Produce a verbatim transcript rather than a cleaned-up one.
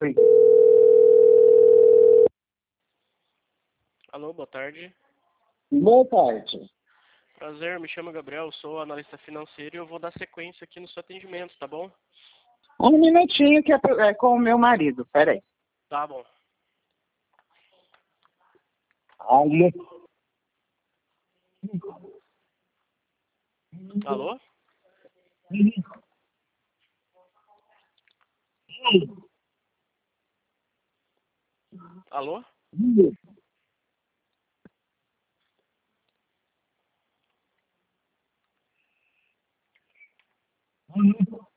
Oi. Alô, boa tarde. Boa tarde. Prazer, me chamo Gabriel, sou analista financeiro e eu vou dar sequência aqui no seu atendimento, tá bom? Um minutinho que é, pro- é com o meu marido, peraí. Tá bom. Alô? Alô? Alô? Alô?